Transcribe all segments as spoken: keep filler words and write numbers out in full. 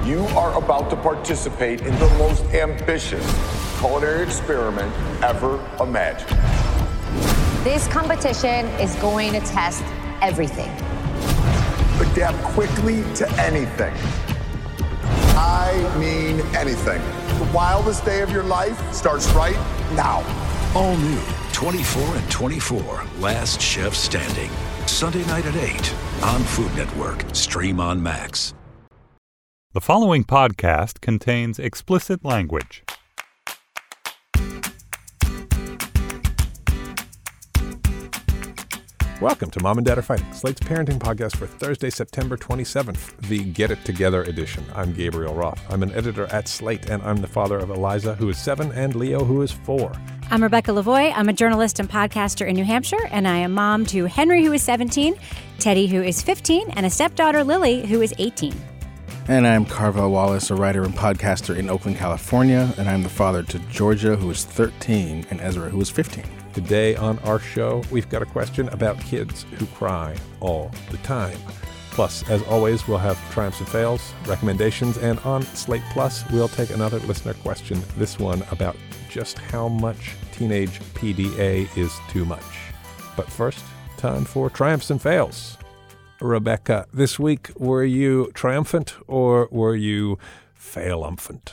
You are about to participate in the most ambitious culinary experiment ever imagined. This competition is going to test everything. Adapt quickly to anything. I mean anything. The wildest day of your life starts right now. All new, twenty-four and twenty-four, Last Chef Standing. Sunday night at eight on Food Network. Stream on Max. The following podcast contains explicit language. Welcome to Mom and Dad Are Fighting, Slate's parenting podcast for Thursday, September twenty-seventh, the Get It Together edition. I'm Gabriel Roth. I'm an editor at Slate, and I'm the father of Eliza, who is seven, and Leo, who is four. I'm Rebecca Lavoie. I'm a journalist and podcaster in New Hampshire, and I am mom to Henry, who is seventeen, Teddy, who is fifteen, and a stepdaughter, Lily, who is eighteen. And I'm Carvel Wallace, a writer and podcaster in Oakland, California, and I'm the father to Georgia, who is thirteen, and Ezra, who is fifteen. Today on our show, we've got a question about kids who cry all the time. Plus, as always, we'll have triumphs and fails, recommendations, and on Slate Plus, we'll take another listener question, this one about just how much teenage P D A is too much. But first, time for triumphs and fails. Rebecca, this week, were you triumphant or were you failumphant?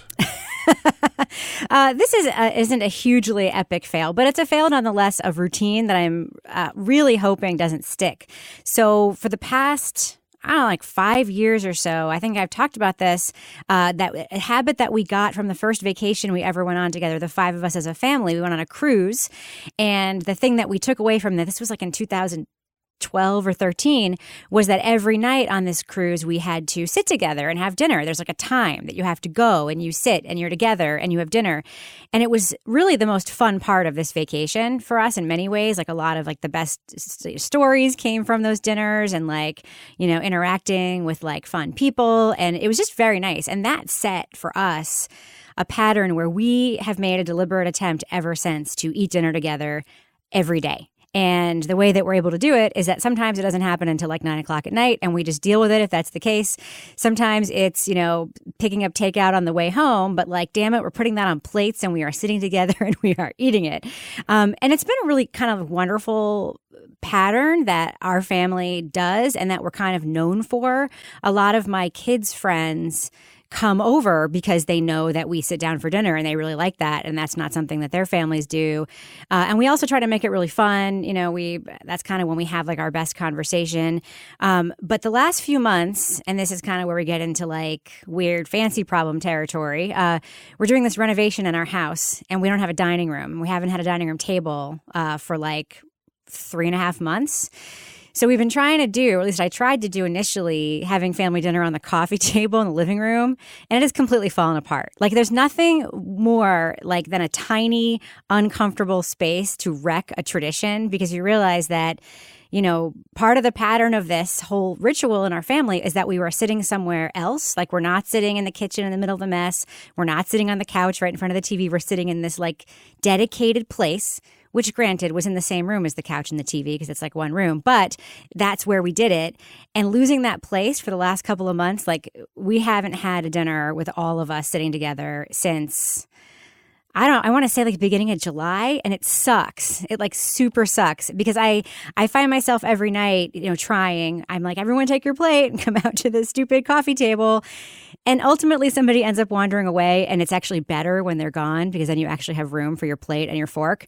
uh, this is a, isn't a hugely epic fail, but it's a fail nonetheless of routine that I'm uh, really hoping doesn't stick. So for the past, I don't know, like five years or so, I think I've talked about this, uh, that a habit that we got from the first vacation we ever went on together, the five of us as a family. We went on a cruise, and the thing that we took away from this, this was like in two thousand twelve or thirteen, was that every night on this cruise we had to sit together and have dinner. There's like a time that you have to go and you sit and you're together and you have dinner. And it was really the most fun part of this vacation for us in many ways. Like a lot of like the best st- stories came from those dinners and like, you know, interacting with like fun people. And it was just very nice. And that set for us a pattern where we have made a deliberate attempt ever since to eat dinner together every day. And the way that we're able to do it is that sometimes it doesn't happen until like nine o'clock at night, and we just deal with it if that's the case. Sometimes it's, you know, picking up takeout on the way home, but like, damn it, we're putting that on plates and we are sitting together and we are eating it. Um, and it's been a really kind of wonderful pattern that our family does and that we're kind of known for. A lot of my kids' friends come over because they know that we sit down for dinner and they really like that. And that's not something that their families do. Uh, and we also try to make it really fun. You know, we that's kind of when we have like our best conversation. Um, but the last few months, and this is kind of where we get into like weird fancy problem territory, uh, we're doing this renovation in our house and we don't have a dining room. We haven't had a dining room table uh, for like three and a half months. So we've been trying to do, or at least I tried to do initially, having family dinner on the coffee table in the living room, and it has completely fallen apart. Like there's nothing more like than a tiny, uncomfortable space to wreck a tradition, because you realize that, you know, part of the pattern of this whole ritual in our family is that we were sitting somewhere else. Like we're not sitting in the kitchen in the middle of the mess. We're not sitting on the couch right in front of the T V. We're sitting in this like dedicated place, which granted was in the same room as the couch and the T V because it's like one room, but that's where we did it. And losing that place for the last couple of months, like we haven't had a dinner with all of us sitting together since, I don't know, I want to say like beginning of July, and it sucks. It like super sucks because I, I find myself every night, you know, trying, I'm like, everyone take your plate and come out to this stupid coffee table. And ultimately somebody ends up wandering away, and it's actually better when they're gone because then you actually have room for your plate and your fork.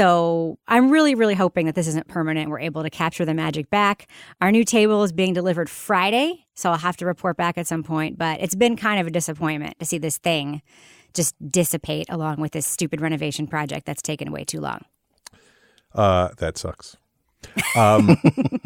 So I'm really, really hoping that this isn't permanent. We're able to capture the magic back. Our new table is being delivered Friday, so I'll have to report back at some point. But it's been kind of a disappointment to see this thing just dissipate along with this stupid renovation project that's taken way too long. Uh, that sucks. Um,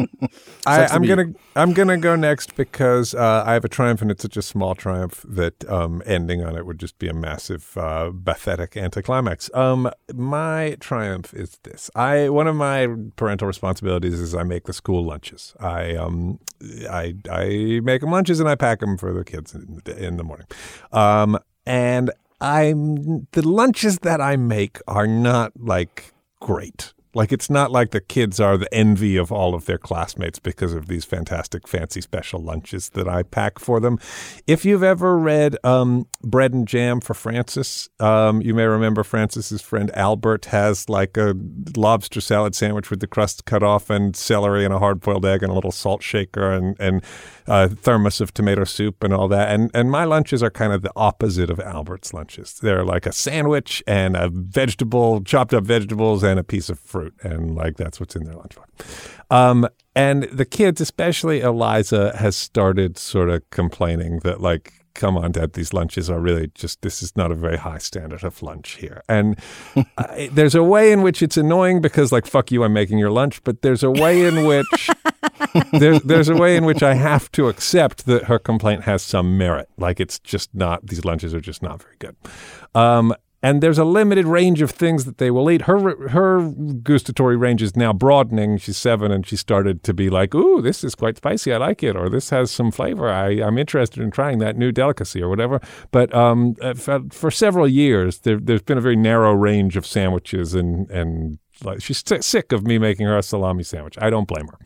I, I'm gonna I'm gonna go next because uh, I have a triumph, and it's such a small triumph that um, ending on it would just be a massive, uh, pathetic anticlimax. Um, my triumph is this: I one of my parental responsibilities is I make the school lunches. I um I I make them lunches and I pack them for the kids in the, in the morning. Um, and I'm the lunches that I make are not like great. Like, it's not like the kids are the envy of all of their classmates because of these fantastic, fancy, special lunches that I pack for them. If you've ever read um, Bread and Jam for Francis, um, you may remember Francis's friend Albert has like a lobster salad sandwich with the crust cut off and celery and a hard-boiled egg and a little salt shaker and, and a thermos of tomato soup and all that. And, and my lunches are kind of the opposite of Albert's lunches. They're like a sandwich and a vegetable, chopped up vegetables and a piece of fruit. And like that's what's in their lunchbox. Um, and the kids, especially Eliza, has started sort of complaining that like, come on, Dad, these lunches are really just, this is not a very high standard of lunch here. And I, there's a way in which it's annoying because like, fuck you, I'm making your lunch. But there's a way in which, there's, there's a way in which I have to accept that her complaint has some merit. Like it's just not, these lunches are just not very good. Um, And there's a limited range of things that they will eat. Her her gustatory range is now broadening. She's seven, and she started to be like, ooh, this is quite spicy. I like it. Or this has some flavor. I, I'm interested in trying that new delicacy or whatever. But um, for, for several years, there, there's been a very narrow range of sandwiches. And, and like, she's sick of me making her a salami sandwich. I don't blame her.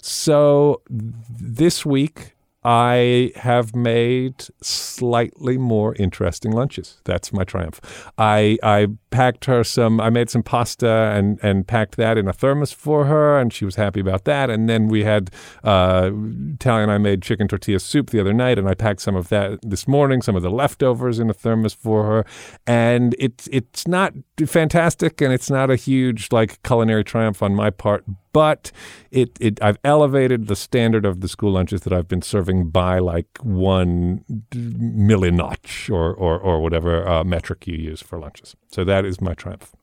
So this week, I have made slightly more interesting lunches. That's my triumph. I I packed her some, I made some pasta and, and packed that in a thermos for her, and she was happy about that. And then we had, uh, Talia and I made chicken tortilla soup the other night, and I packed some of that this morning, some of the leftovers in a thermos for her. And it's, it's not fantastic, and it's not a huge like culinary triumph on my part, but it, it I've elevated the standard of the school lunches that I've been serving by like one million notch or, or, or whatever uh, metric you use for lunches. So that is my triumph.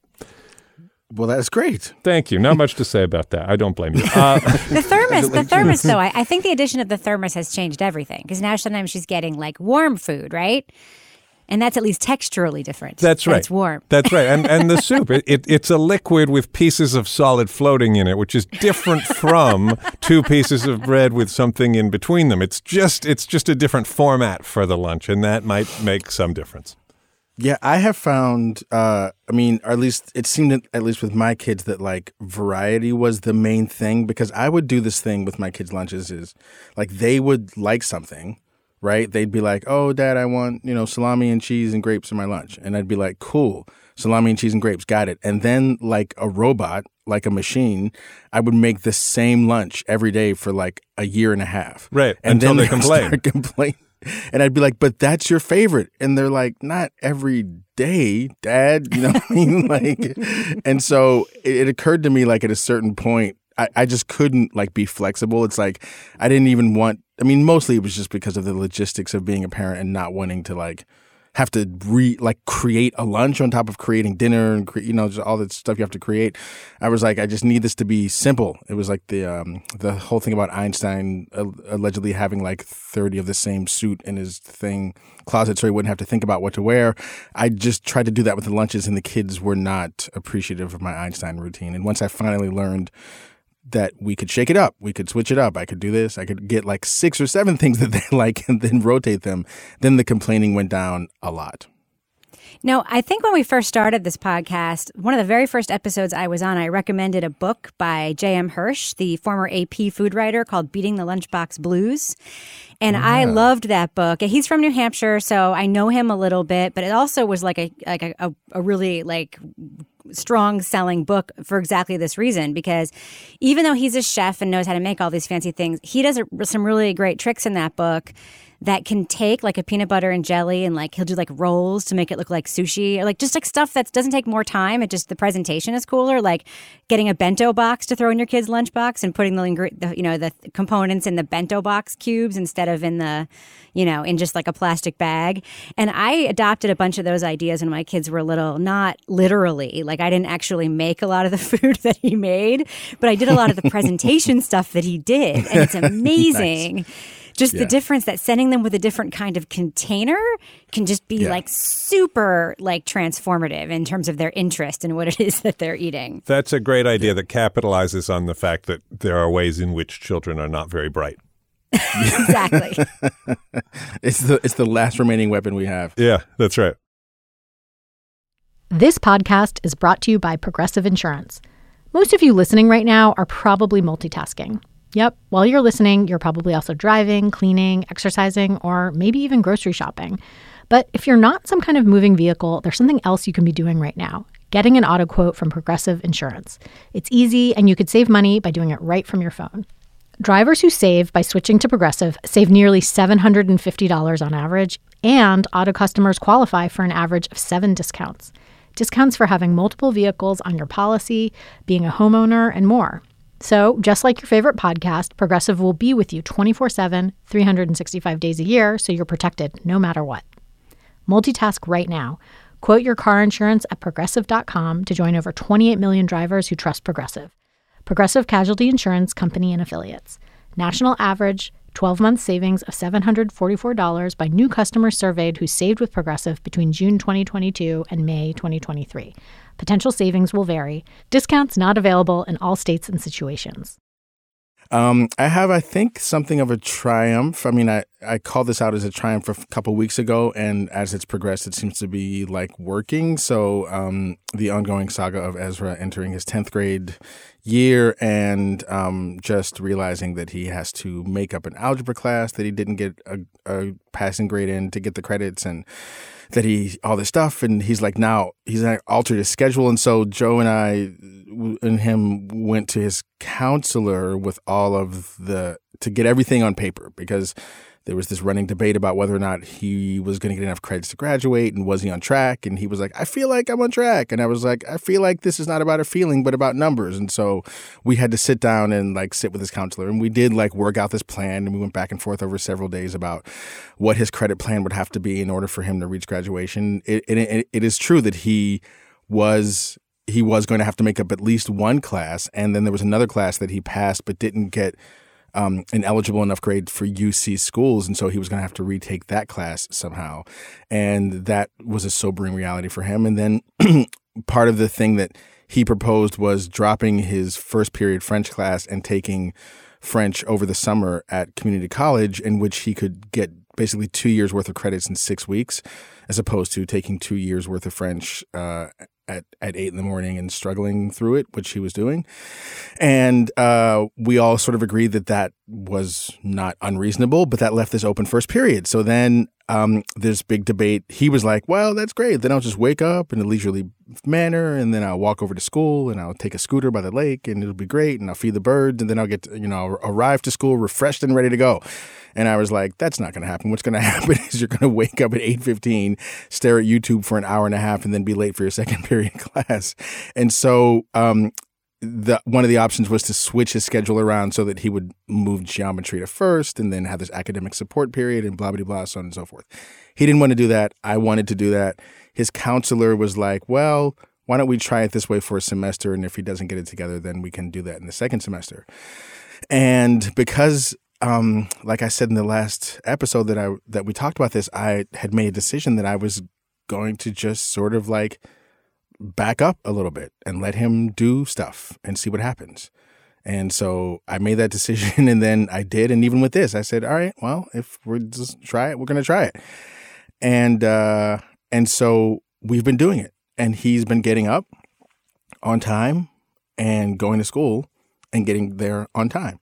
Well, that's great. Thank you. Not much to say about that. I don't blame you. Uh, the thermos, the thermos, though, I, I think the addition of the thermos has changed everything because now sometimes she's getting like warm food, right? And that's at least texturally different. That's right. It's warm. That's right. And and the soup, it, it it's a liquid with pieces of solid floating in it, which is different from two pieces of bread with something in between them. It's just it's just a different format for the lunch, and that might make some difference. Yeah, I have found, uh, I mean, or at least it seemed, at least with my kids, that like variety was the main thing because I would do this thing with my kids' lunches is like they would like something, right? They'd be like, oh, Dad, I want, you know, salami and cheese and grapes in my lunch. And I'd be like, cool, salami and cheese and grapes, got it. And then like a robot, like a machine, I would make the same lunch every day for like a year and a half. Right, and until then they they complain. start complain. And I'd be like, but that's your favorite. And they're like, not every day, Dad. You know what I mean? Like, and so it, it occurred to me like at a certain point, I, I just couldn't like be flexible. It's like I didn't even want, I mean, mostly it was just because of the logistics of being a parent and not wanting to like have to re like create a lunch on top of creating dinner and cre- you know just all that stuff you have to create. I was like, I just need this to be simple. It was like the um, the whole thing about Einstein uh, allegedly having like thirty of the same suit in his thing closet so he wouldn't have to think about what to wear. I just tried to do that with the lunches, and the kids were not appreciative of my Einstein routine. And once I finally learned that we could shake it up, we could switch it up, I could do this, I could get like six or seven things that they like and then rotate them, then the complaining went down a lot. No, I think when we first started this podcast, one of the very first episodes I was on, I recommended a book by J M Hirsch, the former A P food writer, called Beating the Lunchbox Blues. And yeah. I loved that book. He's from New Hampshire, so I know him a little bit, but it also was like a like a, a, a really like strong selling book for exactly this reason, because even though he's a chef and knows how to make all these fancy things, he does a, some really great tricks in that book that can take like a peanut butter and jelly and like he'll do like rolls to make it look like sushi, or like just like stuff that doesn't take more time. It just, the presentation is cooler, like getting a bento box to throw in your kid's lunchbox and putting the, ingre- the you know the components in the bento box cubes instead of in the you know in just like a plastic bag. And I adopted a bunch of those ideas when my kids were little, not literally, like I didn't actually make a lot of the food that he made, but I did a lot of the presentation stuff that he did, and it's amazing. Nice. Just yeah. the difference that sending them with a different kind of container can just be yeah. like super like transformative in terms of their interest in what it is that they're eating. That's a great idea that capitalizes on the fact that there are ways in which children are not very bright. Exactly. It's the it's the last remaining weapon we have. Yeah, that's right. This podcast is brought to you by Progressive Insurance. Most of you listening right now are probably multitasking. Yep, while you're listening, you're probably also driving, cleaning, exercising, or maybe even grocery shopping. But if you're not some kind of moving vehicle, there's something else you can be doing right now. Getting an auto quote from Progressive Insurance. It's easy, and you could save money by doing it right from your phone. Drivers who save by switching to Progressive save nearly seven hundred fifty dollars on average, and auto customers qualify for an average of seven discounts. Discounts for having multiple vehicles on your policy, being a homeowner, and more. So, just like your favorite podcast, Progressive will be with you twenty-four seven, three hundred sixty-five days a year, so you're protected no matter what. Multitask right now. Quote your car insurance at Progressive dot com to join over twenty-eight million drivers who trust Progressive. Progressive Casualty Insurance Company and Affiliates. National average twelve-month savings of seven hundred forty-four dollars by new customers surveyed who saved with Progressive between June twenty twenty-two and May twenty twenty-three. Potential savings will vary. Discounts not available in all states and situations. Um, I have, I think, something of a triumph. I mean, I, I called this out as a triumph a couple weeks ago, and as it's progressed, it seems to be, like, working. So um, the ongoing saga of Ezra entering his tenth grade year and um, just realizing that he has to make up an algebra class that he didn't get a, a passing grade in to get the credits, and that he, all this stuff, and he's like, now, he's like, altered his schedule, and so Joe and I and him went to his counselor with all of the, to get everything on paper, because there was this running debate about whether or not he was going to get enough credits to graduate, and was he on track, and he was like, I feel like I'm on track, and I was like, I feel like this is not about a feeling, but about numbers, and so we had to sit down and like sit with his counselor, and we did like work out this plan, and we went back and forth over several days about what his credit plan would have to be in order for him to reach graduation. It, it, it is true that he was he was going to have to make up at least one class, and then there was another class that he passed but didn't get Um, an eligible enough grade for U C schools, and so he was going to have to retake that class somehow, and that was a sobering reality for him. And then part of the thing that he proposed was dropping his first period French class and taking French over the summer at community college, in which he could get basically two years worth of credits in six weeks, as opposed to taking two years worth of French uh, at, at eight in the morning and struggling through it, which he was doing. And uh, we all sort of agreed that that was not unreasonable, but that left this open first period. So then um, this big debate, he was like, well, that's great. Then I'll just wake up in a leisurely manner, and then I'll walk over to school, and I'll take a scooter by the lake, and it'll be great, and I'll feed the birds, and then I'll get to, you know, arrive to school refreshed and ready to go. And I was like, that's not going to happen. What's going to happen is you're going to wake up at eight fifteen, stare at YouTube for an hour and a half, and then be late for your second period class. And so um, the one of the options was to switch his schedule around so that he would move geometry to first and then have this academic support period and blah, blah, blah, so on and so forth. He didn't want to do that. I wanted to do that. His counselor was like, well, why don't we try it this way for a semester, and if he doesn't get it together, then we can do that in the second semester. And because Um, like I said in the last episode that I that we talked about this, I had made a decision that I was going to just sort of like back up a little bit and let him do stuff and see what happens. And so I made that decision, and then I did. And even with this, I said, all right, well, if we're just try it, we're going to try it. And uh, and so we've been doing it, and he's been getting up on time and going to school and getting there on time.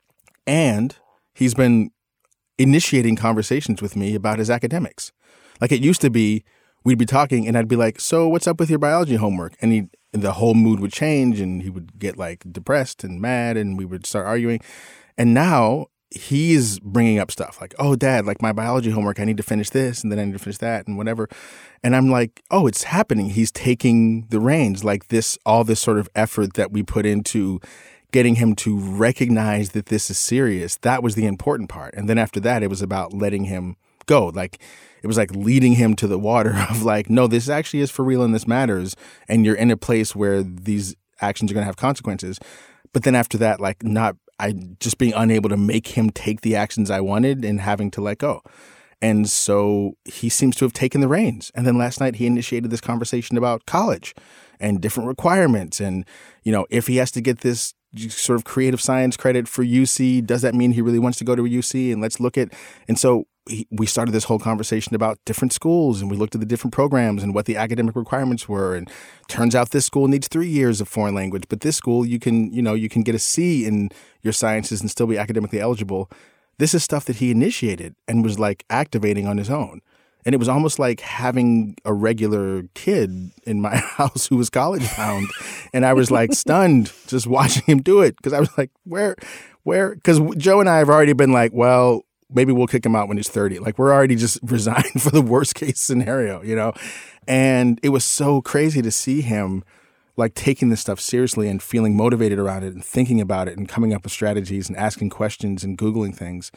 And he's been initiating conversations with me about his academics. Like, it used to be, we'd be talking and I'd be like, so what's up with your biology homework? And he, and the whole mood would change, and he would get like depressed and mad, and we would start arguing. And now he's bringing up stuff like, oh, Dad, like my biology homework, I need to finish this, and then I need to finish that, and whatever. And I'm like, oh, it's happening. He's taking the reins, like this, all this sort of effort that we put into getting him to recognize that this is serious. That was the important part. And then after that, it was about letting him go. Like, it was like leading him to the water of like, no, this actually is for real and this matters. And you're in a place where these actions are going to have consequences. But then after that, like not, I just being unable to make him take the actions I wanted and having to let go. And so he seems to have taken the reins. And then last night he initiated this conversation about college and different requirements. And, you know, if he has to get this sort of creative science credit for U C, does that mean he really wants to go to a U C? And let's look at, and so he, we started this whole conversation about different schools, and we looked at the different programs and what the academic requirements were. And turns out this school needs three years of foreign language, but this school you can, you know, you can get a C in your sciences and still be academically eligible. This is stuff that he initiated and was like activating on his own. And it was almost like having a regular kid in my house who was college bound. And I was like stunned just watching him do it, because I was like, where, where? Because Joe and I have already been like, well, maybe we'll kick him out when he's thirty. Like, we're already just resigned for the worst case scenario, you know? And it was so crazy to see him like taking this stuff seriously and feeling motivated around it and thinking about it and coming up with strategies and asking questions and Googling things.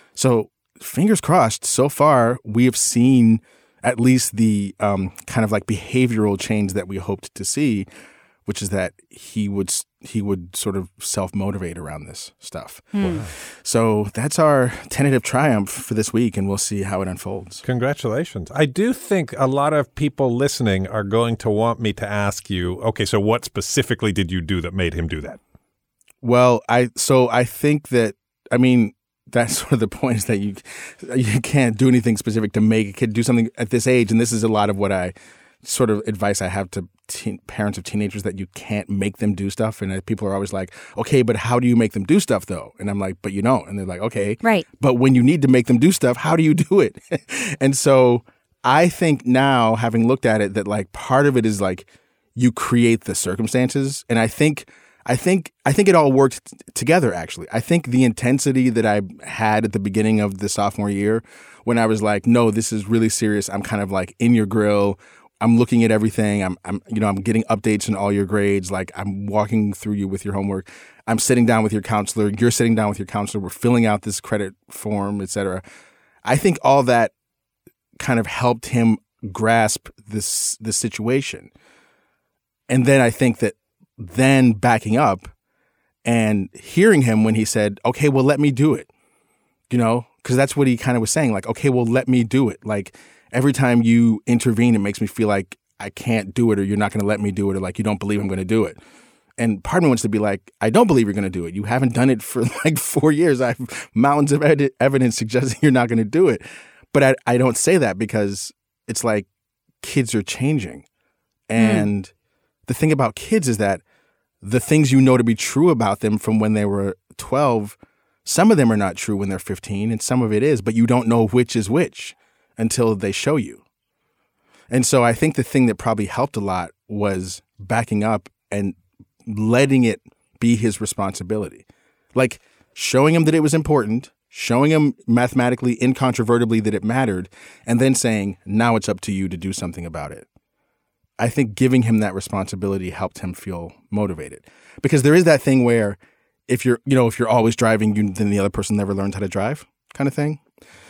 So fingers crossed, so far we have seen at least the um, kind of like behavioral change that we hoped to see, which is that he would he would sort of self-motivate around this stuff. Hmm. So that's our tentative triumph for this week, and we'll see how it unfolds. Congratulations. I do think a lot of people listening are going to want me to ask you, okay, so what specifically did you do that made him do that? Well, I so I think that, I mean, that's sort of the point, is that you you can't do anything specific to make a kid do something at this age. And this is a lot of what I sort of advice I have to teen, parents of teenagers, that you can't make them do stuff. And people are always like, okay, but how do you make them do stuff though? And I'm like, but you don't. And they're like, okay. Right. But when you need to make them do stuff, how do you do it? And so I think now, having looked at it, that like part of it is like you create the circumstances. And I think I think I think it all worked t- together, actually. I think the intensity that I had at the beginning of the sophomore year, when I was like, no, this is really serious. I'm kind of like in your grill. I'm looking at everything. I'm, I'm, you know, I'm getting updates on all your grades. Like, I'm walking through you with your homework. I'm sitting down with your counselor. You're sitting down with your counselor. We're filling out this credit form, et cetera. I think all that kind of helped him grasp this, this situation. And then I think that then backing up and hearing him when he said, okay, well, let me do it, you know, because that's what he kind of was saying. Like, okay, well, let me do it. Like, every time you intervene, it makes me feel like I can't do it, or you're not going to let me do it, or like you don't believe I'm going to do it. And part of me wants to be like, I don't believe you're going to do it. You haven't done it for like four years. I have mountains of ed- evidence suggesting you're not going to do it. But I, I don't say that because it's like kids are changing. And mm. the thing about kids is that the things you know to be true about them from when they were twelve, some of them are not true when they're fifteen, and some of it is, but you don't know which is which until they show you. And so I think the thing that probably helped a lot was backing up and letting it be his responsibility. Like, showing him that it was important, showing him mathematically, incontrovertibly that it mattered, and then saying, now it's up to you to do something about it. I think giving him that responsibility helped him feel motivated. Because there is that thing where if you're, you know, if you're always driving, you, then the other person never learned how to drive kind of thing.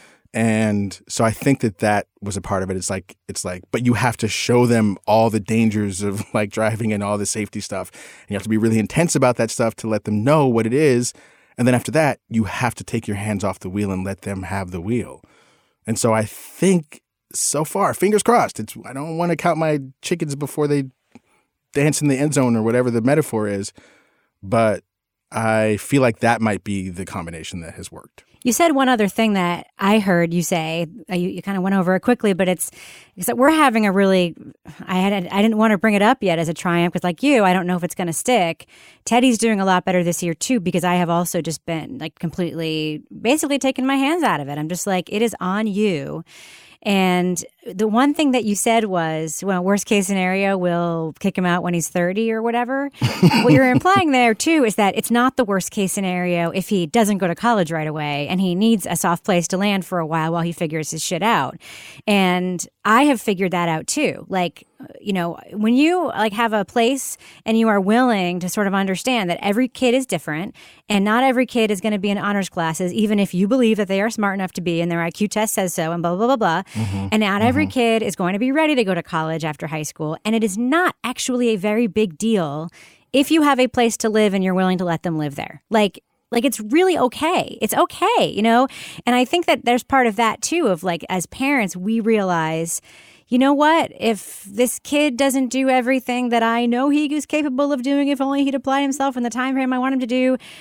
And so I think that that was a part of it. It's like, it's like, but you have to show them all the dangers of like driving and all the safety stuff. And you have to be really intense about that stuff to let them know what it is. And then after that, you have to take your hands off the wheel and let them have the wheel. And so I think so far, fingers crossed, it's, I don't want to count my chickens before they dance in the end zone or whatever the metaphor is. But I feel like that might be the combination that has worked. You said one other thing that I heard you say. You, you kind of went over it quickly, but it's, it's that we're having a really. I had I didn't want to bring it up yet as a triumph because, like you, I don't know if it's going to stick. Teddy's doing a lot better this year too because I have also just been like completely, basically taking my hands out of it. I'm just like, it is on you. And the one thing that you said was, well, worst case scenario, we'll kick him out when he's thirty or whatever. What you're implying there, too, is that it's not the worst case scenario if he doesn't go to college right away and he needs a soft place to land for a while while he figures his shit out. And I have figured that out, too. Like, you know, when you like have a place and you are willing to sort of understand that every kid is different and not every kid is going to be in honors classes, even if you believe that they are smart enough to be and their I Q test says so and blah, blah, blah, blah. Mm-hmm. And not mm-hmm. every kid is going to be ready to go to college after high school. And it is not actually a very big deal if you have a place to live and you're willing to let them live there. Like, Like, it's really okay. It's okay, you know? And I think that there's part of that, too, of like, as parents, we realize, you know what? If this kid doesn't do everything that I know he is capable of doing, if only he'd apply himself in the time frame I want him to do,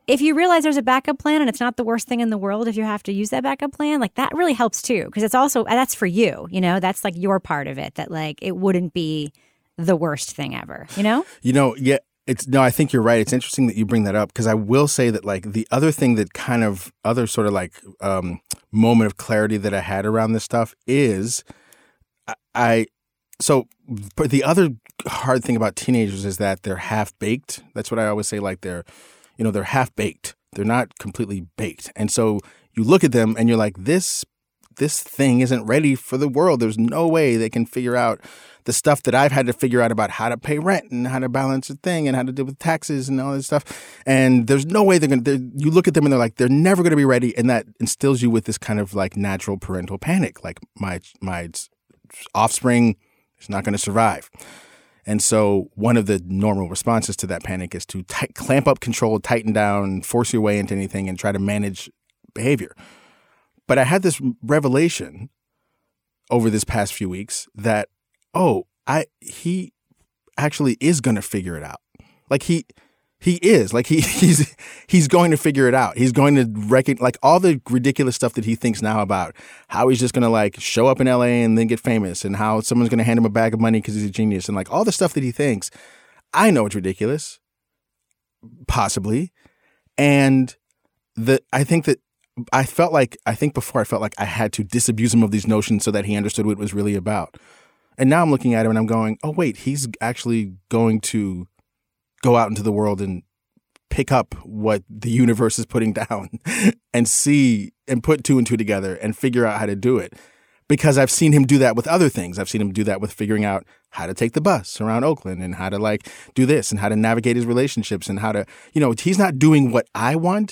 if you realize there's a backup plan and it's not the worst thing in the world if you have to use that backup plan, like that really helps too. Because it's also, that's for you, you know, that's like your part of it, that like it wouldn't be the worst thing ever, you know? You know, yeah, it's, no, I think you're right. It's interesting that you bring that up because I will say that like the other thing that kind of, other sort of like um, moment of clarity that I had around this stuff is I, I so but the other hard thing about teenagers is that they're half-baked. That's what I always say, like they're, you know, they're half-baked. They're not completely baked. And so you look at them and you're like, this this thing isn't ready for the world. There's no way they can figure out the stuff that I've had to figure out about how to pay rent and how to balance a thing and how to deal with taxes and all this stuff. And there's no way they're going to, you look at them and they're like, they're never going to be ready. And that instills you with this kind of like natural parental panic. Like my, my offspring is not going to survive. And so one of the normal responses to that panic is to t- clamp up control, tighten down, force your way into anything and try to manage behavior. But I had this revelation over this past few weeks that, oh, I he actually is going to figure it out. Like he he is like he he's he's going to figure it out. He's going to reckon like all the ridiculous stuff that he thinks now about how he's just going to like show up in L A and then get famous and how someone's going to hand him a bag of money because he's a genius and like all the stuff that he thinks. I know it's ridiculous, possibly, and the I think that I felt like I think before I felt like I had to disabuse him of these notions so that he understood what it was really about. And now I'm looking at him and I'm going, oh, wait, he's actually going to go out into the world and pick up what the universe is putting down and see and put two and two together and figure out how to do it. Because I've seen him do that with other things. I've seen him do that with figuring out how to take the bus around Oakland and how to like do this and how to navigate his relationships and how to, you know, he's not doing what I want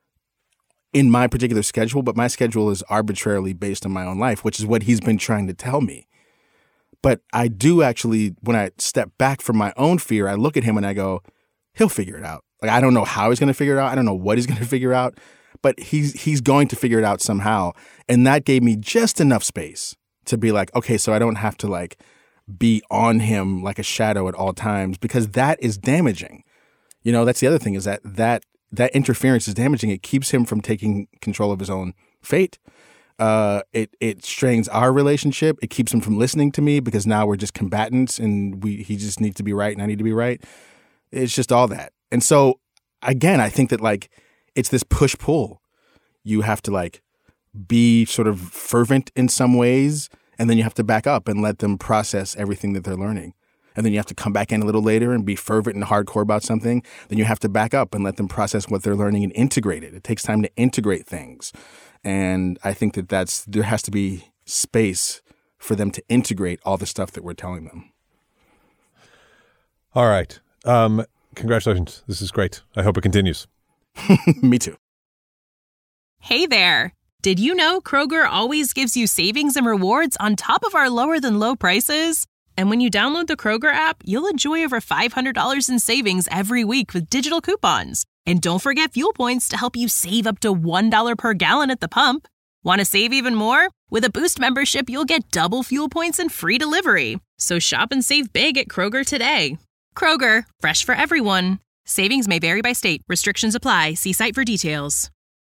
in my particular schedule, but my schedule is arbitrarily based on my own life, which is what he's been trying to tell me. But I do actually, when I step back from my own fear, I look at him and I go, he'll figure it out. Like, I don't know how he's going to figure it out. I don't know what he's going to figure out, but he's he's going to figure it out somehow. And that gave me just enough space to be like, okay, so I don't have to like be on him like a shadow at all times, because that is damaging. You know, that's the other thing, is that that, that interference is damaging. It keeps him from taking control of his own fate. Uh, it it strains our relationship. It keeps him from listening to me because now we're just combatants and we he just needs to be right and I need to be right. It's just all that. And so, again, I think that like it's this push-pull. You have to like be sort of fervent in some ways, and then you have to back up and let them process everything that they're learning. And then you have to come back in a little later and be fervent and hardcore about something. Then you have to back up and let them process what they're learning and integrate it. It takes time to integrate things. And I think that that's, there has to be space for them to integrate all the stuff that we're telling them. All right. Um, congratulations. This is great. I hope it continues. Me too. Hey there. Did you know Kroger always gives you savings and rewards on top of our lower than low prices? And when you download the Kroger app, you'll enjoy over five hundred dollars in savings every week with digital coupons. And don't forget fuel points to help you save up to one dollar per gallon at the pump. Want to save even more? With a Boost membership, you'll get double fuel points and free delivery. So shop and save big at Kroger today. Kroger, fresh for everyone. Savings may vary by state. Restrictions apply. See site for details.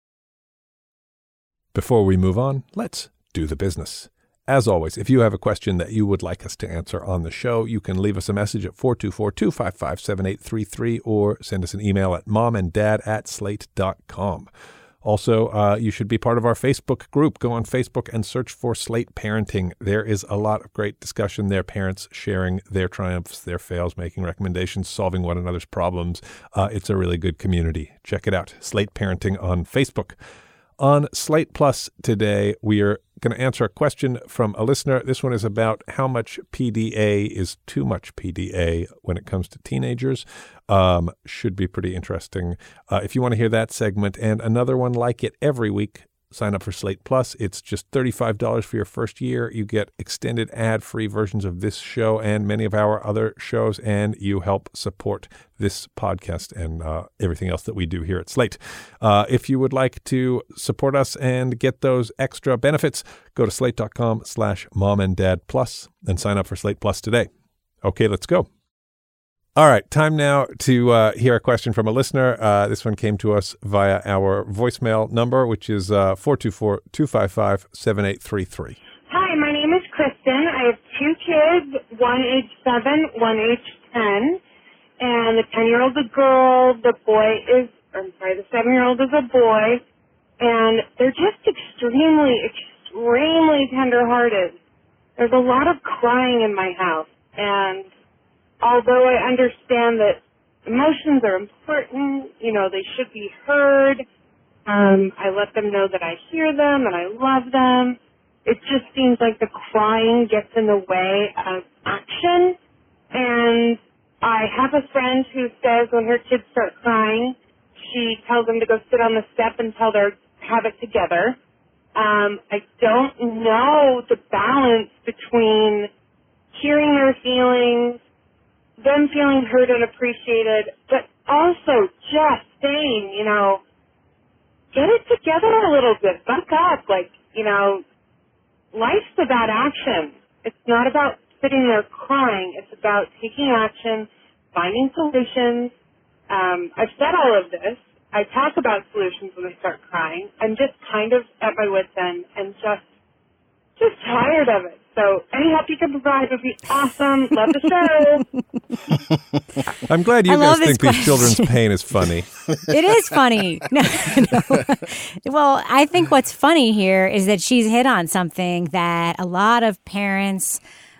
Before we move on, let's do the business. As always, if you have a question that you would like us to answer on the show, you can leave us a message at four two four, two five five, seven eight three three or send us an email at momanddad at slate dot com. Also, uh, you should be part of our Facebook group. Go on Facebook and search for Slate Parenting. There is a lot of great discussion there, parents sharing their triumphs, their fails, making recommendations, solving one another's problems. Uh, it's a really good community. Check it out, Slate Parenting on Facebook. On Slate Plus today, we are going to answer a question from a listener. This one is about how much P D A is too much P D A when it comes to teenagers. Um, should be pretty interesting. Uh, if you want to hear that segment and another one like it every week, sign up for Slate Plus. It's just thirty-five dollars for your first year. You get extended ad-free versions of this show and many of our other shows, and you help support this podcast and uh, everything else that we do here at Slate. Uh, if you would like to support us and get those extra benefits, go to slate.com slash mom and dad plus and sign up for Slate Plus today. Okay, let's go. All right, time now to uh, hear a question from a listener. Uh, this one came to us via our voicemail number, which is uh, four two four, two five five, seven eight three three. Hi, my name is Kristen. I have two kids, one age seven, one age ten. And the ten-year-old's a girl, the boy is, I'm sorry, the seven-year-old is a boy. And they're just extremely, extremely tender-hearted. There's a lot of crying in my house. And although I understand that emotions are important, you know, they should be heard, um, I let them know that I hear them and I love them. It just seems like the crying gets in the way of action. And I have a friend who says when her kids start crying, she tells them to go sit on the step until they have it together. Um, I don't know the balance between hearing their feelings, them feeling heard and appreciated, but also just saying, you know, get it together a little bit, buck up, like, you know, life's about action. It's not about sitting there crying. It's about taking action, finding solutions. Um, I've said all of this. I talk about solutions when they start crying. I'm just kind of at my wit's end and just, just tired of it. So any help you can provide would be awesome. Love the show. I'm glad you I guys think question. these children's pain is funny. It is funny. No, no. Well, I think what's funny here is that she's hit on something that a lot of parents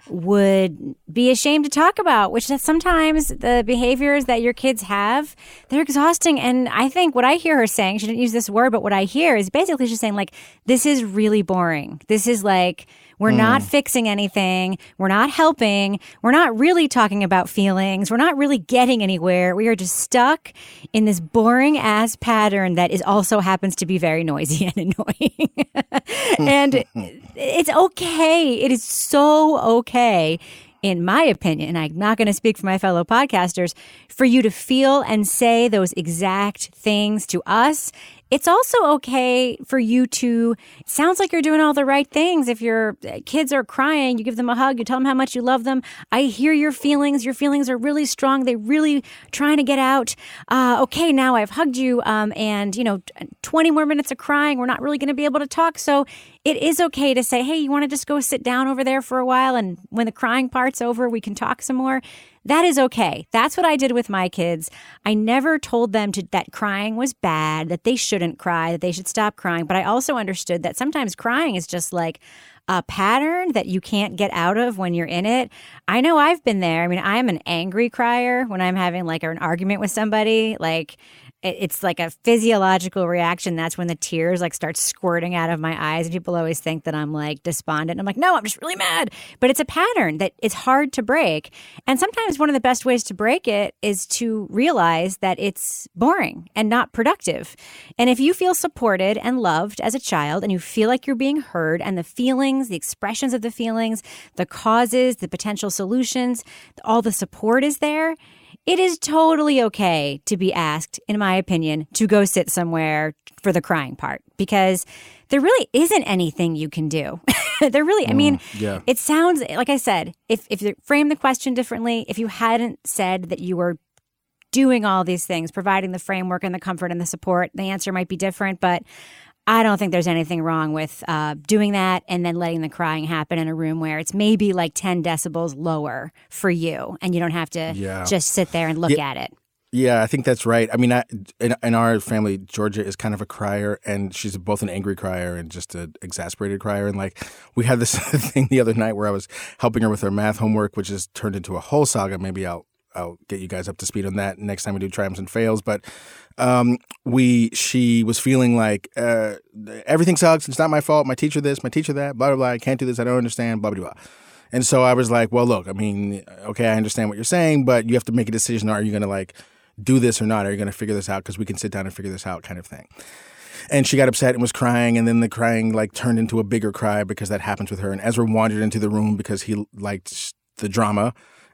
would be ashamed to talk about, which is sometimes the behaviors that your kids have, they're exhausting. And I think what I hear her saying, she didn't use this word, but what I hear is basically she's saying, like, this is really boring. This is like, we're mm. not fixing anything. We're not helping. We're not really talking about feelings. We're not really getting anywhere. We are just stuck in this boring ass pattern that is also happens to be very noisy and annoying. And it's okay. It is so okay, in my opinion, and I'm not going to speak for my fellow podcasters, for you to feel and say those exact things to us. It's also okay for you to, it sounds like you're doing all the right things. If your kids are crying, you give them a hug, you tell them how much you love them. I hear your feelings. Your feelings are really strong. They're really trying to get out. Uh, okay, now I've hugged you, um, and, you know, twenty more minutes of crying. We're not really going to be able to talk. So it is okay to say, hey, you want to just go sit down over there for a while? And when the crying part's over, we can talk some more. That is okay. That's what I did with my kids. I never told them to, that crying was bad, that they shouldn't cry, that they should stop crying. But I also understood that sometimes crying is just like a pattern that you can't get out of when you're in it. I know I've been there. I mean, I'm an angry crier when I'm having like an argument with somebody. Like, it's like a physiological reaction. That's when the tears like start squirting out of my eyes. And people always think that I'm like despondent. I'm like, no, I'm just really mad. But it's a pattern that it's hard to break. And sometimes one of the best ways to break it is to realize that it's boring and not productive. And if you feel supported and loved as a child and you feel like you're being heard, and the feelings, the expressions of the feelings, the causes, the potential solutions, all the support is there, it is totally okay to be asked, in my opinion, to go sit somewhere for the crying part, because there really isn't anything you can do. There really, I mean, mm, yeah. It sounds, like I said, if, if you frame the question differently, if you hadn't said that you were doing all these things, providing the framework and the comfort and the support, the answer might be different. But I don't think there's anything wrong with uh, doing that and then letting the crying happen in a room where it's maybe like ten decibels lower for you, and you don't have to yeah. just sit there and look yeah. at it. Yeah, I think that's right. I mean, I, in, in our family, Georgia is kind of a crier, and she's both an angry crier and just an exasperated crier. And like, we had this thing the other night where I was helping her with her math homework, which has turned into a whole saga. Maybe I'll I'll get you guys up to speed on that next time we do Triumphs and Fails. But um, we, she was feeling like uh, everything sucks. It's not my fault. My teacher this, my teacher that, blah, blah, blah. I can't do this. I don't understand, blah, blah, blah. And so I was like, well, look, I mean, okay, I understand what you're saying, but you have to make a decision. Are you going to like do this or not? Are you going to figure this out? Because we can sit down and figure this out, kind of thing. And she got upset and was crying, and then the crying like turned into a bigger cry because that happens with her. And Ezra wandered into the room because he liked the drama.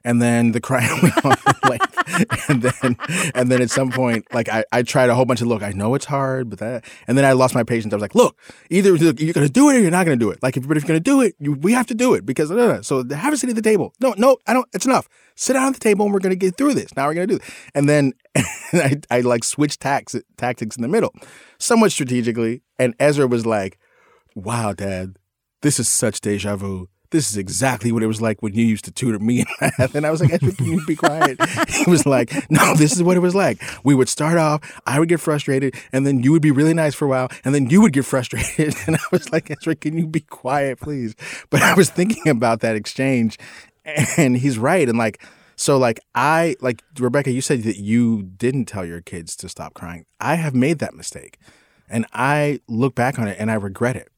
And then the crying went on, like, and then, and then at some point, like I, I tried a whole bunch of look. I know it's hard, but that, and then I lost my patience. I was like, look, either you're going to do it or you're not going to do it. Like, if, but if you're going to do it, you, we have to do it because uh, so have a seat at the table. No, no, I don't. It's enough. Sit down at the table and we're going to get through this. Now we're going to do it. And then I, I like switched tax, tactics in the middle, somewhat strategically. And Ezra was like, "Wow, Dad, this is such deja vu. This is exactly what it was like when you used to tutor me in math." And I was like, "Ezra, can you be quiet?" He was like, "No, this is what it was like. We would start off, I would get frustrated, and then you would be really nice for a while, and then you would get frustrated." And I was like, "Ezra, can you be quiet, please?" But I was thinking about that exchange, and he's right. And like, so like I, like Rebecca, you said that you didn't tell your kids to stop crying. I have made that mistake, and I look back on it and I regret it.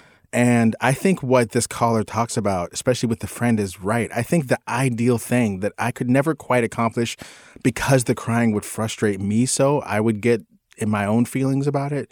And I think what this caller talks about, especially with the friend, is right. I think the ideal thing that I could never quite accomplish because the crying would frustrate me so I would get in my own feelings about it,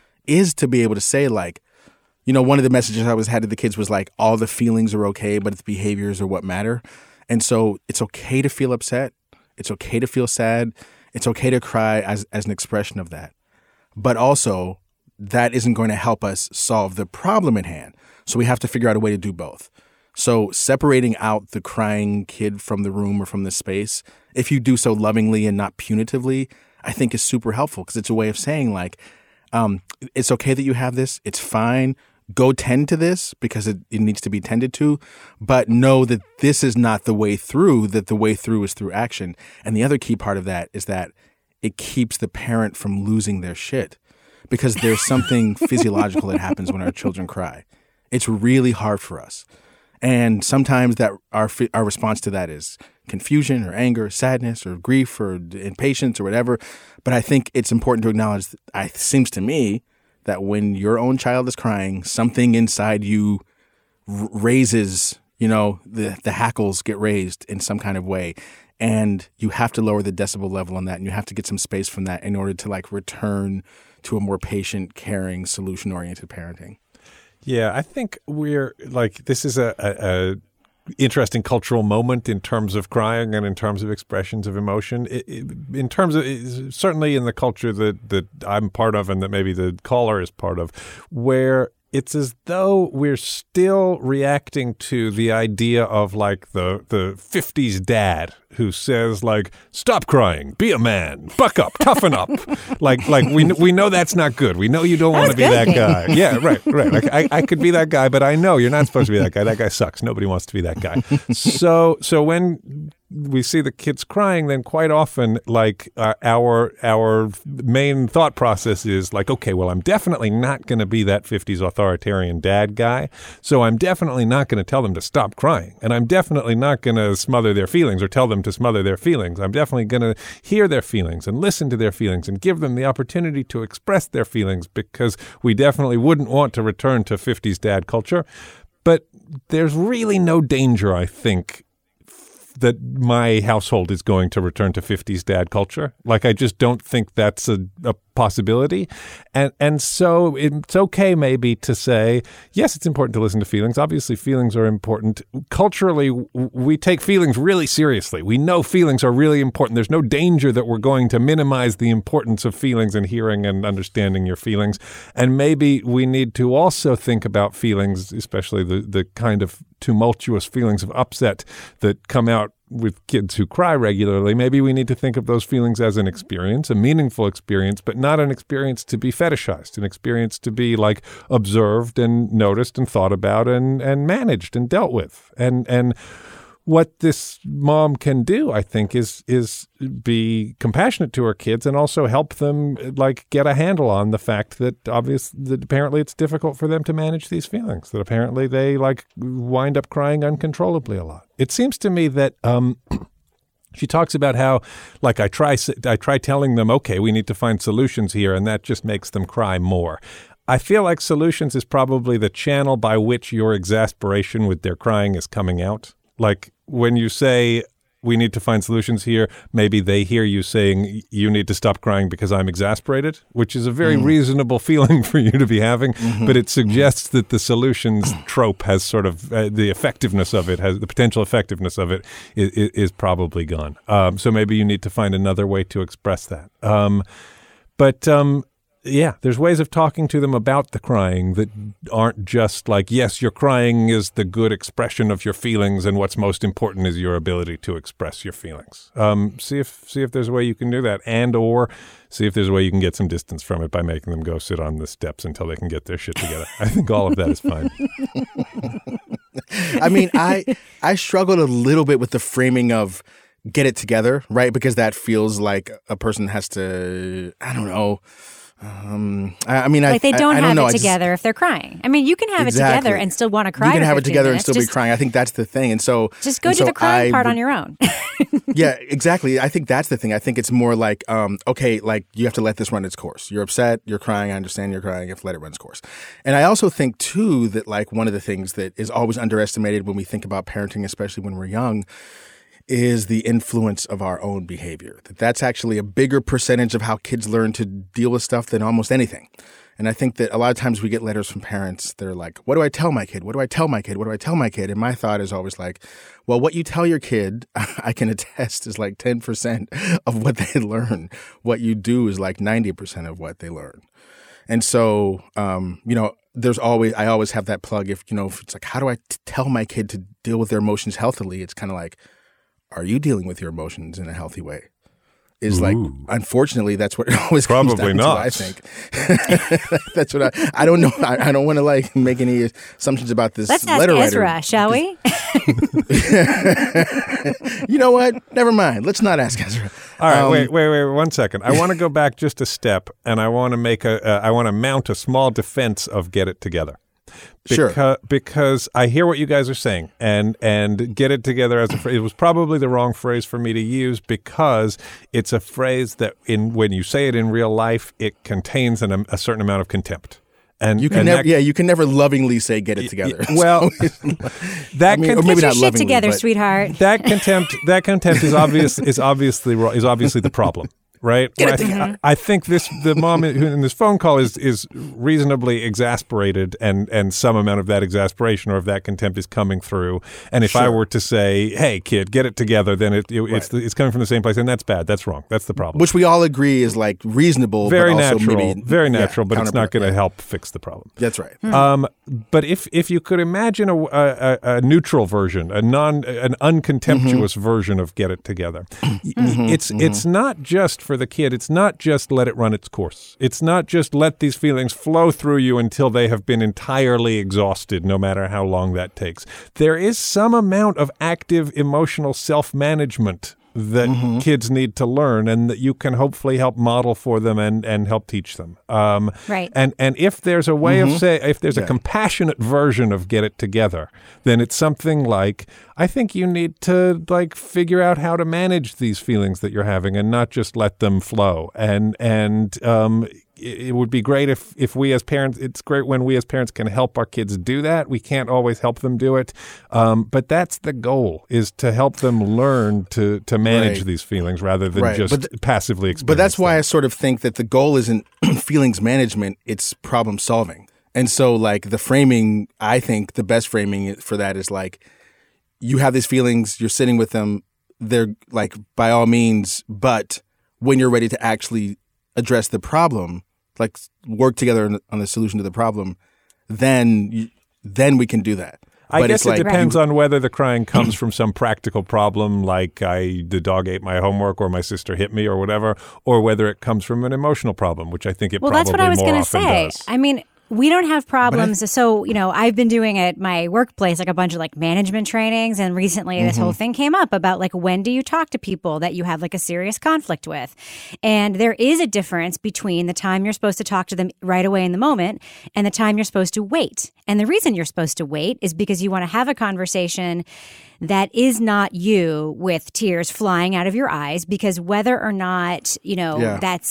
is to be able to say, like, you know, one of the messages I always had to the kids was like, all the feelings are okay, but the behaviors are what matter. And so it's okay to feel upset. It's okay to feel sad. It's okay to cry as, as an expression of that. But also, that isn't going to help us solve the problem at hand. So we have to figure out a way to do both. So separating out the crying kid from the room or from the space, if you do so lovingly and not punitively, I think is super helpful because it's a way of saying, like, um, it's okay that you have this. It's fine. Go tend to this because it, it needs to be tended to. But know that this is not the way through, that the way through is through action. And the other key part of that is that it keeps the parent from losing their shit. Because there's something physiological that happens when our children cry. It's really hard for us. And sometimes that our our response to that is confusion or anger, sadness or grief or impatience or whatever. But I think it's important to acknowledge, that it seems to me, that when your own child is crying, something inside you r- raises, you know, the, the hackles get raised in some kind of way. And you have to lower the decibel level on that. And you have to get some space from that in order to like return to a more patient, caring, solution-oriented parenting. Yeah, I think we're like, this is a, a, a interesting cultural moment in terms of crying and in terms of expressions of emotion. It, it, in terms of, it, certainly in the culture that, that I'm part of and that maybe the caller is part of, where it's as though we're still reacting to the idea of like the the fifties dad who says like, stop crying, be a man, buck up, toughen up. like like we we know that's not good. We know you don't want to be that guy. Yeah, right, right. Like I, I could be that guy, but I know you're not supposed to be that guy. That guy sucks. Nobody wants to be that guy. So so when we see the kids crying, then quite often, like uh, our our main thought process is like, okay, well, I'm definitely not going to be that fifties authoritarian dad guy, so I'm definitely not going to tell them to stop crying, and I'm definitely not going to smother their feelings or tell them to smother their feelings. I'm definitely going to hear their feelings and listen to their feelings and give them the opportunity to express their feelings, because we definitely wouldn't want to return to fifties dad culture. But there's really no danger, I think, that my household is going to return to fifties dad culture. Like, I just don't think that's a, a possibility. And and so it's okay maybe to say, yes, it's important to listen to feelings. Obviously, feelings are important. Culturally, we take feelings really seriously. We know feelings are really important. There's no danger that we're going to minimize the importance of feelings and hearing and understanding your feelings. And maybe we need to also think about feelings, especially the, the kind of tumultuous feelings of upset that come out with kids who cry regularly. Maybe we need to think of those feelings as an experience, a meaningful experience, but not an experience to be fetishized, an experience to be like observed and noticed and thought about and, and managed and dealt with. And, and what this mom can do, I think, is is be compassionate to her kids and also help them like get a handle on the fact that obviously that apparently it's difficult for them to manage these feelings, that apparently they like wind up crying uncontrollably a lot. It seems to me that um, she talks about how like I try I try telling them, okay, we need to find solutions here, and that just makes them cry more. I feel like solutions is probably the channel by which your exasperation with their crying is coming out. Like when you say, we need to find solutions here. Maybe they hear you saying, you need to stop crying because I'm exasperated, which is a very mm. reasonable feeling for you to be having. Mm-hmm. But it suggests that the solutions trope has sort of, uh, the effectiveness of it, has the potential effectiveness of it is, is probably gone. Um, so maybe you need to find another way to express that. Um, but um, yeah, there's ways of talking to them about the crying that aren't just like, yes, your crying is the good expression of your feelings, and what's most important is your ability to express your feelings. Um, see if see if there's a way you can do that, and or see if there's a way you can get some distance from it by making them go sit on the steps until they can get their shit together. I think all of that is fine. I mean, I I struggled a little bit with the framing of get it together, right? Because that feels like a person has to, I don't know. Um, I, I mean, like I, they don't I, I have don't know. it together just, if they're crying. I mean, you can have exactly. it together and still want to cry. You can have it together minutes. and still just, be crying. I think that's the thing. And so just go and do so the crying I, part on your own. Yeah, exactly. I think that's the thing. I think it's more like, um, okay, like you have to let this run its course. You're upset. You're crying. I understand you're crying. You have to let it run its course. And I also think too that like one of the things that is always underestimated when we think about parenting, especially when we're young, is the influence of our own behavior. That that's actually a bigger percentage of how kids learn to deal with stuff than almost anything. And I think that a lot of times we get letters from parents, they're like, what do I tell my kid? What do I tell my kid? What do I tell my kid? And my thought is always like, well, what you tell your kid, I can attest, is like ten percent of what they learn. What you do is like ninety percent of what they learn. And so, um, you know, there's always, I always have that plug if, you know, if it's like, how do I t- tell my kid to deal with their emotions healthily? It's kind of like, are you dealing with your emotions in a healthy way? Is Ooh. Like, unfortunately, that's what it always Probably comes down not. to, I think. That's what I, I don't know. I, I don't want to like make any assumptions about this Let's letter ask writer. Ezra, shall we? You know what? Never mind. Let's not ask Ezra. All right, um, wait, wait, wait, one second. I want to go back just a step, and I want to make a, uh, I want to mount a small defense of Get It Together. Beca- sure. Because I hear what you guys are saying, and and get it together as a phrase. It was probably the wrong phrase for me to use because it's a phrase that in when you say it in real life, it contains an, a certain amount of contempt. And you can and never, that, yeah, you can never lovingly say "get it together." Y- well, that I mean, con- or maybe Get your not shit lovingly, together, but sweetheart. That contempt, that contempt is obvious. Is obviously is obviously the problem. Right? Get it I, together. I think this the mom in, in this phone call is is reasonably exasperated, and and some amount of that exasperation or of that contempt is coming through. And if Sure. I were to say, "Hey, kid, get it together," then it, it Right. it's the, it's coming from the same place, and that's bad. That's wrong. That's the problem. Which we all agree is like reasonable, very but also natural, maybe, very yeah, natural, but it's not going to yeah. help fix the problem. That's right. Um, but if if you could imagine a, a, a neutral version, a non an uncontemptuous Mm-hmm. version of Get It Together, mm-hmm, it's mm-hmm. it's not just for the kid. It's not just let it run its course. It's not just let these feelings flow through you until they have been entirely exhausted, no matter how long that takes. There is some amount of active emotional self-management that mm-hmm. kids need to learn, and that you can hopefully help model for them and, and help teach them. Um, right. And and if there's a way mm-hmm. of say, if there's yeah. a compassionate version of Get It Together, then it's something like, I think you need to like figure out how to manage these feelings that you're having and not just let them flow. And and um, it would be great if, if we as parents, it's great when we as parents can help our kids do that. We can't always help them do it. Um, but that's the goal, is to help them learn to, to manage Right. these feelings rather than Right. just But th- passively experience But that's why them. I sort of think that the goal isn't feelings management, it's problem solving. And so like the framing, I think the best framing for that is like, you have these feelings, you're sitting with them, they're like, by all means, but when you're ready to actually address the problem, like work together on, on the solution to the problem, then you, then we can do that. I but guess it's it like depends you, on whether the crying comes from some practical problem, like I the dog ate my homework or my sister hit me or whatever, or whether it comes from an emotional problem, which I think it well, probably that's what I was more going to often say. does. I mean, we don't have problems. I, so, you know, I've been doing at my workplace like a bunch of like management trainings. And recently this mm-hmm. whole thing came up about like, when do you talk to people that you have like a serious conflict with? And there is a difference between the time you're supposed to talk to them right away in the moment and the time you're supposed to wait. And the reason you're supposed to wait is because you want to have a conversation that is not you with tears flying out of your eyes, because whether or not, you know, yeah. that's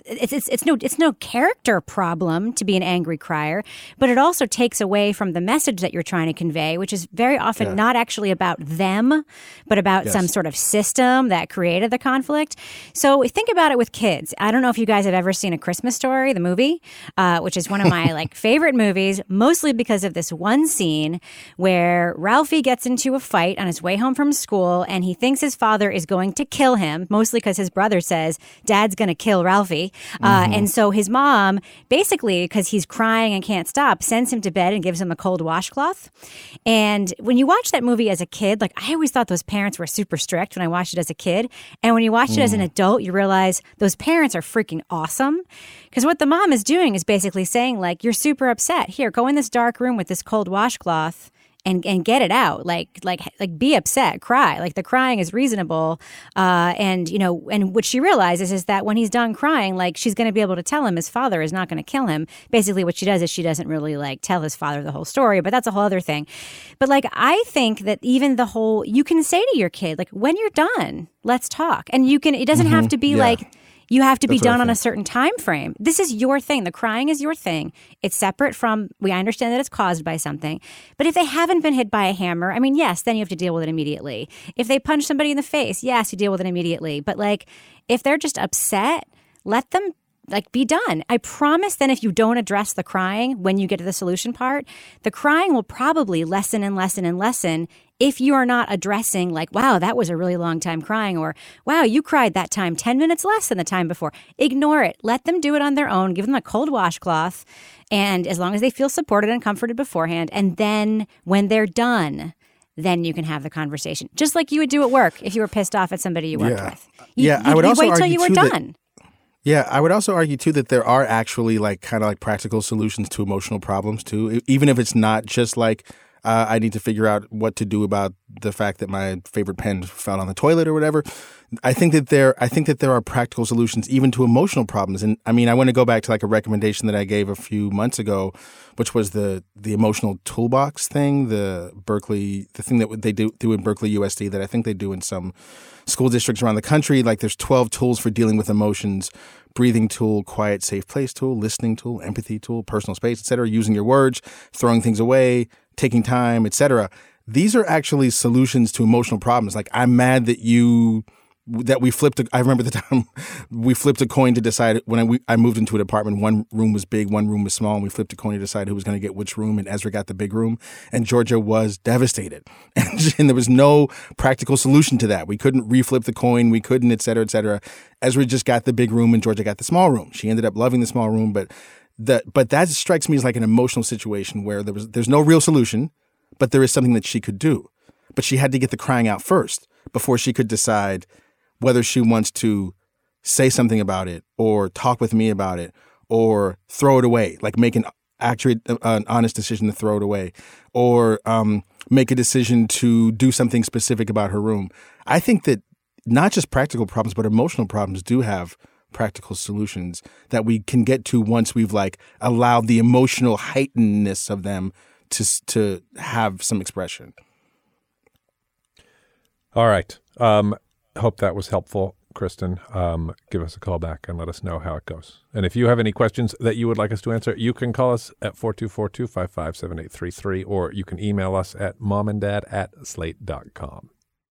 it's, it's it's no it's no character problem to be an angry crier, but it also takes away from the message that you're trying to convey, which is very often yeah. not actually about them, but about yes. some sort of system that created the conflict. So think about it with kids. I don't know if you guys have ever seen A Christmas Story, the movie, uh, which is one of my like favorite movies, mostly because of this one scene where Ralphie gets into a fight on his way home from school, and he thinks his father is going to kill him, mostly because his brother says, Dad's going to kill Ralphie. Uh, mm-hmm. And so his mom, basically, because he's crying and can't stop, sends him to bed and gives him a cold washcloth. And when you watch that movie as a kid, like I always thought those parents were super strict when I watched it as a kid. And when you watch mm. it as an adult, you realize those parents are freaking awesome. Because what the mom is doing is basically saying, like, you're super upset. Here, go in this dark room with this cold washcloth and and get it out. Like, like, like, be upset, cry. Like, the crying is reasonable. Uh, and, you know, and what she realizes is that when he's done crying, like, she's going to be able to tell him his father is not going to kill him. Basically, what she does is she doesn't really, like, tell his father the whole story, but that's a whole other thing. But, like, I think that even the whole, you can say to your kid, like, when you're done, let's talk. And you can, it doesn't mm-hmm. have to be yeah. like, you have to be That's done on a certain time frame. This is your thing. The crying is your thing. It's separate from, we understand that it's caused by something. But if they haven't been hit by a hammer, I mean, yes, then you have to deal with it immediately. If they punch somebody in the face, yes, you deal with it immediately. But like, if they're just upset, let them like be done. I promise then if you don't address the crying when you get to the solution part, the crying will probably lessen and lessen and lessen if you are not addressing like, wow, that was a really long time crying, or wow, you cried that time ten minutes less than the time before. Ignore it. Let them do it on their own. Give them a cold washcloth. And as long as they feel supported and comforted beforehand, and then when they're done, then you can have the conversation. Just like you would do at work if you were pissed off at somebody you worked yeah. with. You, yeah, you, I would you also wait till argue you were too done. That- Yeah, I would also argue, too, that there are actually like kind of like practical solutions to emotional problems, too, even if it's not just like uh, I need to figure out what to do about the fact that my favorite pen fell on the toilet or whatever. I think that there I think that there are practical solutions even to emotional problems. And I mean, I want to go back to like a recommendation that I gave a few months ago, which was the the emotional toolbox thing, the Berkeley, the thing that they do, do in Berkeley U S D that I think they do in some school districts around the country. Like there's twelve tools for dealing with emotions: breathing tool, quiet, safe place tool, listening tool, empathy tool, personal space, et cetera, using your words, throwing things away, taking time, et cetera. These are actually solutions to emotional problems. Like, I'm mad that you, that we flipped, a, I remember the time we flipped a coin to decide, when I, we, I moved into an apartment, one room was big, one room was small, and we flipped a coin to decide who was going to get which room, and Ezra got the big room, and Georgia was devastated. And, and there was no practical solution to that. We couldn't reflip the coin, we couldn't, et cetera, et cetera. Ezra just got the big room, and Georgia got the small room. She ended up loving the small room, but the, but that strikes me as like an emotional situation where there was there's no real solution, but there is something that she could do. But she had to get the crying out first before she could decide whether she wants to say something about it or talk with me about it or throw it away, like make an accurate, uh, an honest decision to throw it away, or um, make a decision to do something specific about her room. I think that not just practical problems, but emotional problems do have practical solutions that we can get to once we've like allowed the emotional heightenedness of them to to have some expression. All right. Um, hope that was helpful, Kristen. Um, give us a call back and let us know how it goes. And if you have any questions that you would like us to answer, you can call us at four two four, two five five, seven eight three three, or you can email us at momanddad at slate dot com.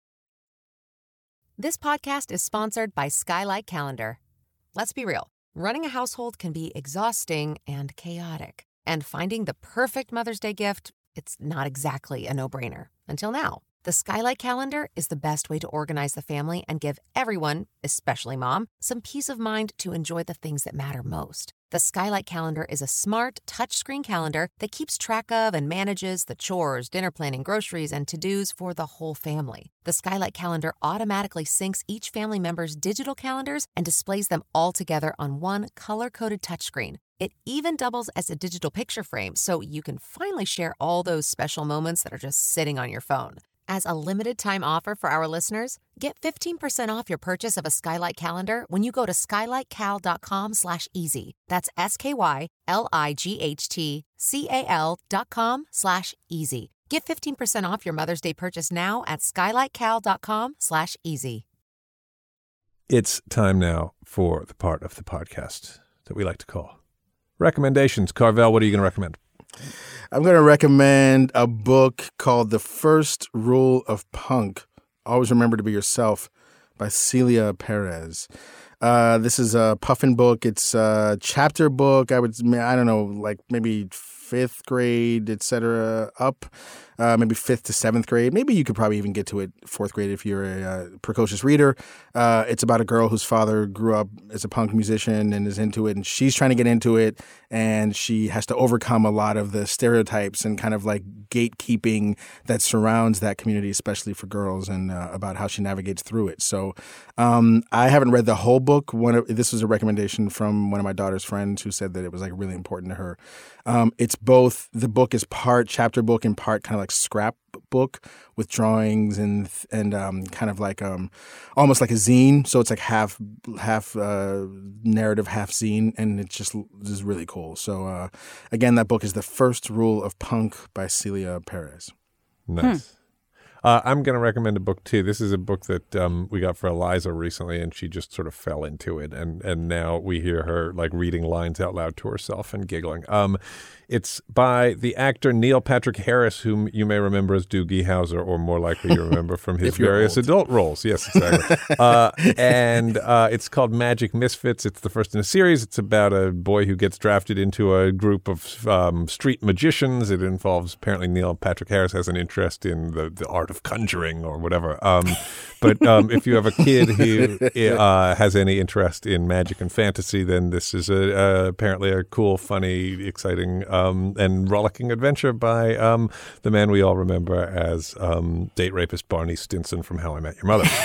This podcast is sponsored by Skylight Calendar. Let's be real. Running a household can be exhausting and chaotic. And finding the perfect Mother's Day gift, it's not exactly a no-brainer. Until now. The Skylight Calendar is the best way to organize the family and give everyone, especially mom, some peace of mind to enjoy the things that matter most. The Skylight Calendar is a smart, touchscreen calendar that keeps track of and manages the chores, dinner planning, groceries, and to-dos for the whole family. The Skylight Calendar automatically syncs each family member's digital calendars and displays them all together on one color-coded touchscreen. It even doubles as a digital picture frame, so you can finally share all those special moments that are just sitting on your phone. As a limited-time offer for our listeners, get fifteen percent off your purchase of a Skylight Calendar when you go to skylightcal.com slash easy. That's S-K-Y-L-I-G-H-T-C-A-L dot com slash easy. Get fifteen percent off your Mother's Day purchase now at skylightcal.com slash easy. It's time now for the part of the podcast that we like to call recommendations. Carvel, what are you going to recommend? I'm going to recommend a book called The First Rule of Punk, Always Remember to Be Yourself, by Celia Perez. Uh, this is a Puffin book. It's a chapter book. I would, I don't know, like maybe fifth grade, et cetera, up, uh, maybe fifth to seventh grade. Maybe you could probably even get to it fourth grade if you're a uh, precocious reader. Uh, it's about a girl whose father grew up as a punk musician and is into it, and she's trying to get into it, and she has to overcome a lot of the stereotypes and kind of like gatekeeping that surrounds that community, especially for girls, and uh, about how she navigates through it. So um, I haven't read the whole book. One of, this was a recommendation from one of my daughter's friends who said that it was like really important to her. Um, it's both, the book is part chapter book and part kind of like scrap book with drawings and and um, kind of like um, almost like a zine. So it's like half half uh, narrative, half zine, and it's just is really cool. So uh, again, that book is The First Rule of Punk by Celia Perez. Nice. Hmm. Uh, I'm going to recommend a book, too. This is a book that um, we got for Eliza recently, and she just sort of fell into it. And, and now we hear her like reading lines out loud to herself and giggling. Um, it's by the actor Neil Patrick Harris, whom you may remember as Doogie Howser, or more likely you remember from his various old. adult roles. Yes, exactly. uh, and uh, it's called Magic Misfits. It's the first in a series. It's about a boy who gets drafted into a group of um, street magicians. It involves, apparently Neil Patrick Harris has an interest in the, the art of conjuring or whatever. Um, but um, if you have a kid who uh, has any interest in magic and fantasy, then this is a, uh, apparently a cool, funny, exciting, um, and rollicking adventure by um, the man we all remember as um, date rapist Barney Stinson from How I Met Your Mother.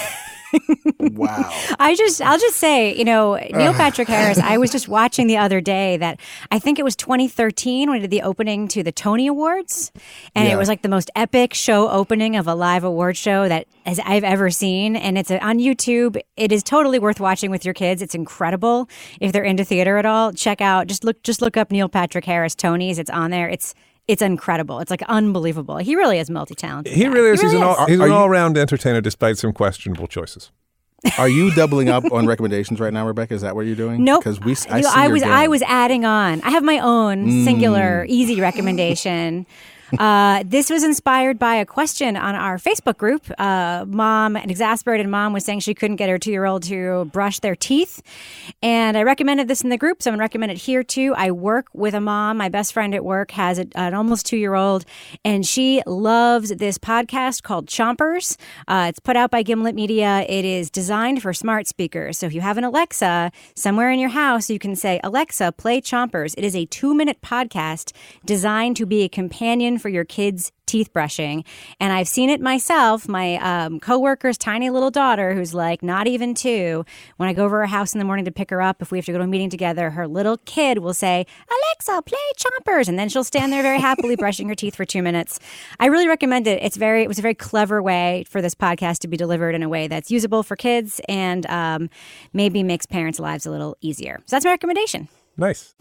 Wow. I just, I'll just say, you know, Neil Patrick Harris, I was just watching the other day that I think it was twenty thirteen when he did the opening to the Tony Awards. And yeah. It was like the most epic show opening of a live award show that as I've ever seen. And it's on YouTube. It is totally worth watching with your kids. It's incredible. If they're into theater at all, check out, just look, just look up Neil Patrick Harris Tonys. It's on there. It's, It's incredible. It's like unbelievable. He really is multi-talented. He really is. He really he's an, is. all, he's Are an you, all-round entertainer despite some questionable choices. Are you doubling up on recommendations right now, Rebecca? Is that what you're doing? Nope. Because we, I, you know, see I your was game. I was adding on. I have my own Mm. singular, easy recommendation. Uh, this was inspired by a question on our Facebook group. Uh, mom, an exasperated mom, was saying she couldn't get her two-year-old to brush their teeth. And I recommended this in the group, so I'm going to recommend it here too. I work with a mom. My best friend at work has a, an almost two-year-old, and she loves this podcast called Chompers. Uh, it's put out by Gimlet Media. It is designed for smart speakers. So if you have an Alexa somewhere in your house, you can say, Alexa, play Chompers. It is a two-minute podcast designed to be a companion for your kids' teeth brushing. And I've seen it myself. My um, coworker's tiny little daughter, who's like not even two, when I go over her house in the morning to pick her up, if we have to go to a meeting together, her little kid will say, Alexa, play Chompers. And then she'll stand there very happily brushing her teeth for two minutes. I really recommend it. It's very, it was a very clever way for this podcast to be delivered in a way that's usable for kids and um, maybe makes parents' lives a little easier. So that's my recommendation. Nice.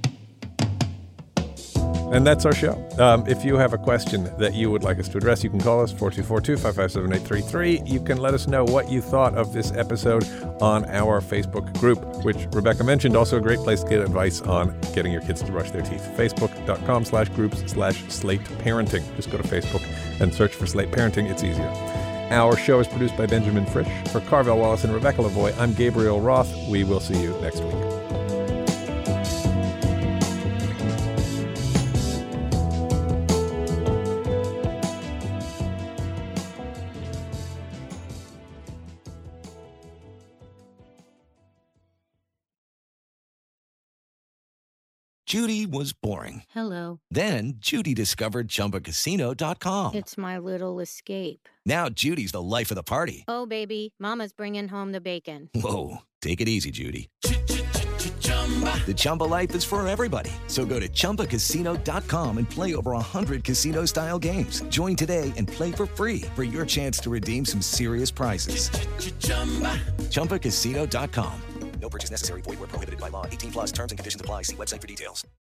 And that's our show. Um, if you have a question that you would like us to address, you can call us four two four two, five five seven, eight three three. You can let us know what you thought of this episode on our Facebook group, which Rebecca mentioned. Also a great place to get advice on getting your kids to brush their teeth. Facebook.com slash groups slash Slate Parenting. Just go to Facebook and search for Slate Parenting. It's easier. Our show is produced by Benjamin Frisch. For Carvel Wallace and Rebecca Lavoie, I'm Gabriel Roth. We will see you next week. Judy was boring. Hello. Then Judy discovered Chumba Casino dot com. It's my little escape. Now Judy's the life of the party. Oh, baby, mama's bringing home the bacon. Whoa, take it easy, Judy. The Chumba life is for everybody. So go to Chumba Casino dot com and play over one hundred casino-style games. Join today and play for free for your chance to redeem some serious prizes. Chumba Casino dot com. No purchase necessary. Void where prohibited by law. eighteen plus terms and conditions apply. See website for details.